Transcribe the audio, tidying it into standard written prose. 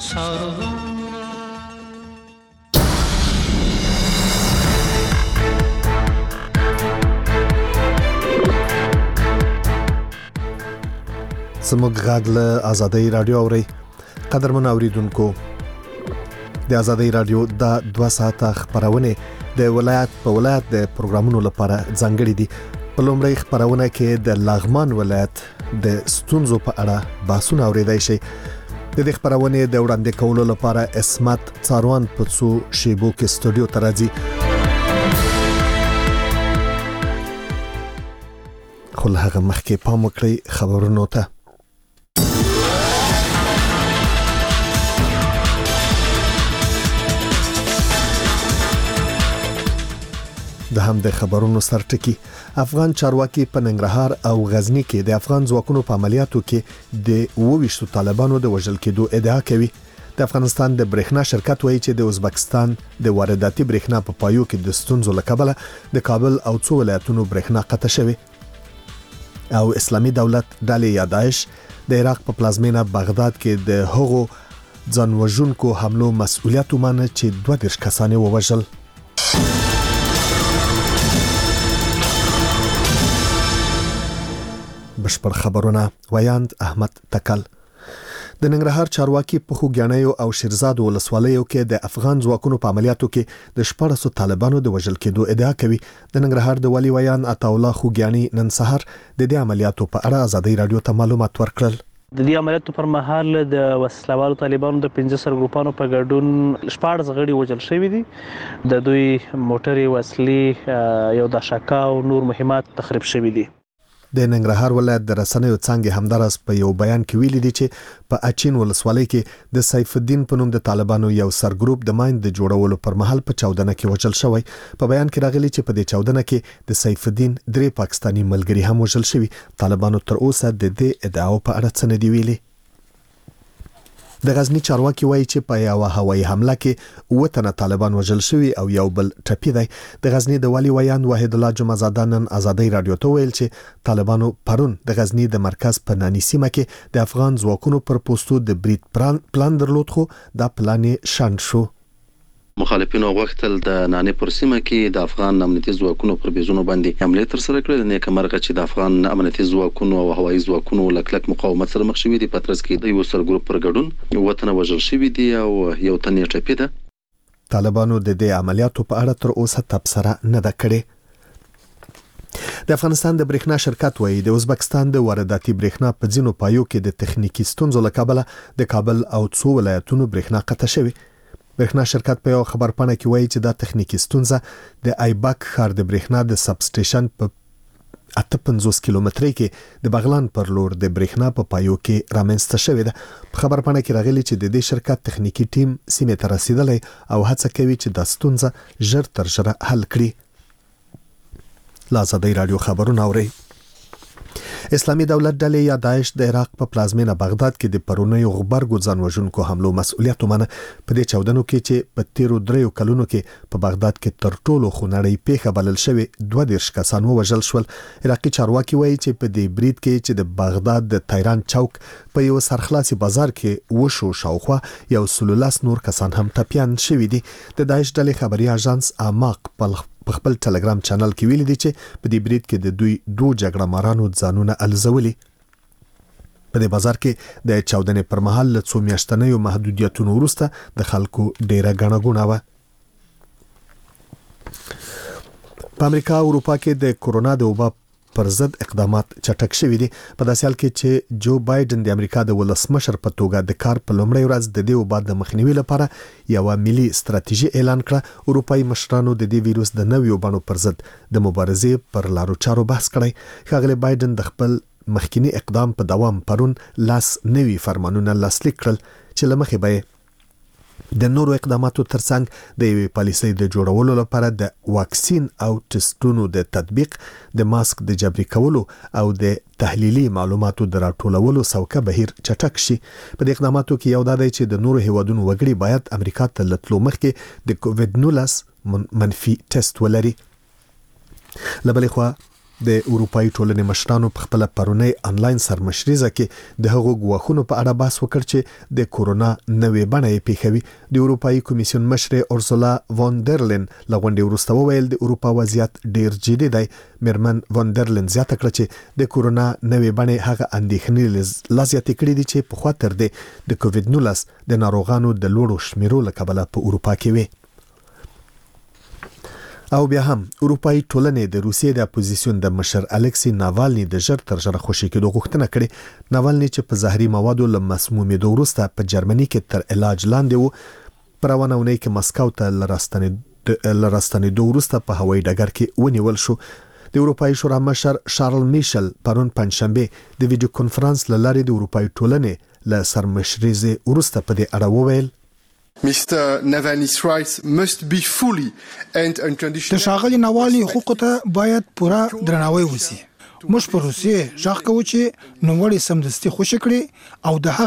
زموږ غږ له آزادۍ رادیو اوري. قدرمن اوریدونکو، د آزادۍ رادیو د 2 ساعته خبرونه د ولایت په ولایت د پروګرامونو لپاره ځانګړي دي. په لومړی خبرونه کې د لغمان ولایت د ستونزو په اړه بحثونه اوریدای شي. د دې خبرونه د وړاندې کولو لپاره اسمت څاروان په څو شیبو کې سټوډیو ته راځي. خو هغه مخکې پام وکړئ خبرونو ته. د هم د خبرونو سرټکی افغان چارواکي په ننګرهار او غزنی کې د افغان ځواکونو په عملیاتو کې د 22 طالبانو د وژل کېدو ادعا کوي. د افغانستان د برېښنا شرکت وایي چې د ازبکستان د وارداتي برېښنا په پایو کې د ستونزو لکبله د کابل او څو ولایتونو برېښنا قطع شوه. او اسلامي دولت ډلې یا داعش د عراق په پلازمینه بغداد کې د هغو ځانوژونکو حملو مسؤلیت ومنه چې 22 کسان ووژل. بشپړ خبرونه ویاند احمد تکل. د ننګرهار چارواکي په خوګیانیو او شیرزاد ولسوالیو کې د افغان ځواکونو په عملیاتو کې د 14 طالبانو د وژل کېدو ادعا کوي. د ننګرهار د والی ویان عطا الله خوګیانی نن سحر د دې عملیاتو په اړه آزادۍ رادیو ته معلومات ورکړل. د دې عملیاتو پر مهال د وسلوالو طالبانو د 15 سرګروپانو په ګډون 14 غړي وژل شوي دي. د دوی موټرې، وسلې، یو داشکا او نور مهمات تخریب شوي دي. د ننګرهار ولایت د رسنیو څنګه همدارس په یو بیان کې ویلي دي چې په اچین ولسوالۍ کې د سیف الدین په نوم د طالبانو یو سرګروپ د ماین د جوړولو پر مهال په چاودنه کې وژل شوی. په بیان کې راغلي چې په دې چاودنه کې د سیف الدین 3 پاکستانی ملګري هم وژل شوي. طالبانو تر اوسه د دې ادعاو په اړه څه نه دی ویلي. د غزنی چارواکي وایي چې په یو هوایي حمله کې 9 تنه طالبان وژل شوي او یو بل ټپي دی. د غزنی د والی ویان وحید الله جمعزاده نن آزادۍ رادیو ته ویل چې طالبانو پرون د غزنی د مرکز په نانی سیمه کې د افغان ځواکونو پر پوسټو د برید پلان درلود، خو دا پلان شنډ شو. مخالفینو غوښتل د نانی پر سیمه کې د افغان امنیتي ځواکونو پر بیزونو باندې حمله تر سره کړې. نیک مرغه چې د افغان امنیتي ځواکونو او هوایي ځواکونو لکلک مقاومت سره مخ شوي دي. په ترڅ کې د یو سرګروپ پر ګډون وطن وژل شوي دي او یو تن یې ټپي ده. طالبانو د دې عملیاتو په اړه تر اوسه تبصره نه ده کړې. د افغانستان د برېښنا شرکت وایي د ازبکستان د وارداتي برېښنا په ځینو پایو کې د تخنیکی ستونزو لکبله د کابل او څو ولایتونو برېښنا قطع شوه. برېښنا شرکت په یو خبرپاڼه کې وایي چې دا تخنیکی ستونزه د ایباک ښار د برېښنا د سب سټیشن په 58 کیلومترۍ کې د بغلان پر لور د برېښنا په پایو کې رامنځته شوې ده. په خبرپاڼه کې راغلي چې د دې شرکت تخنیکی ټیم سیمه ته رسیدلی او هڅه کوي چې دا ستونزه ژر تر ژره حل کړي. آزادۍ رادیو خبرونه اوري. اسلامي دولت ډلې یا داعش د عراق په پلازمینه بغداد کې د پرونیو غبرګو ځانوژونکو حملو مسؤلیت ومنه. په دې چاودنو کې چې په 13 کلونو کې په بغداد کې تر ټولو خونړۍ پیښه بلل شوې 22 کسان وژل شول. عراقي چارواکي وایي چې په دې برید کې چې د بغداد د تایران چوک په یو سرخلاصي بازار کې وشو شاوخوا 113 نور کسان هم ټپیان شوي دي. د داعش ډلې خبري اژانس اماق په خپل ټلګرام چینل کې ویلي دي چې په دې برید کې د دوی 2 جګړه مارانو ځانونه الزولي. په دې بازار کې د چاودنې پر مهال له څو میاشتنیو محدودیتونو وروسته د خلکو ډیره غڼه غونه و. په امریکا او اروپا کې د کورونا د وبا پر ضد اقدامات چټک شوي دي. په داسې حال کې چې جو بایدن د امریکا د ولسمشر په توګه د کار په لومړۍ ورځ د دې وبا د مخنیوي لپاره یو ملي ستراتیژي اعلان کړه. اروپایي مشرانو د دې وایروس د نویو بڼو پر ضد د مبارزې پر لارو چارو بحث کړی. ښاغلی بایدن د خپل مخکینی اقدام په دوام پرون لاس نوي فرمانونه لاسلیک کړل چې لمخې به د نورو اقداماتو ترڅنګ د یوې پالیسۍ د جوړولو لپاره د واکسین او ټسټونو د تطبیق، د ماسک د جبري کولو او د تحلیلي معلوماتو د راټولولو سوکه بهیر چټک شي. په دې اقداماتو کې یو دا دی چې د نورو هیوادونو وګړي باید امریکا ته لتلو مخکې د کووډ 19 منفي ټیسټ ولري. لبلې خوا د اروپאי ټولنې مشرانو په خپل پرونی انلاین سرمشريزه کې د هغو غواخونو په اړه بحث وکړ چې د کورونا نوې بڼه پیښوي. د اروپאי کمیسیون مشر اورسولا وان در لین لغونډي ورسته ویل د اروپا وضعیت ډیر جدي دی. مرمن وان در لین زیاته کړ چې د کورونا نوې بڼه هغه اندېښنې لازم کړي دي چې په خاطر د کووډ-19 د ناروغانو د لوړو شمیرو لکبله په اروپا کې وي. او بیا هم اروپאי ټولنې د روسیې د اپوزیسیون د مشر الکسی ناوالني د ژر تر ژره خوشي کېدو غوښتنه کړې. ناوالني چې په زهري موادو له مسمومیدو وروسته په جرمني کې تر علاج لاندې و، پر روانونه کې مسکو ته لراستنېدو وروسته په هوایي ډګر کې ونیول شو. د اروپאי شورا مشر شارل میشل پرون پنځشنبه د ویډیو کانفرنس لارې د اروپאי ټولنې له سرمشريزه وروسته په دې اړه وویل Mr. Navalny's rights must be fully and unconditional. ښاغلي ناوالني حقوقو ته باید پوره درناوی وشي. موږ په روسیې ځکه کوو چې نوموړی سمدستي خوشی کړي او د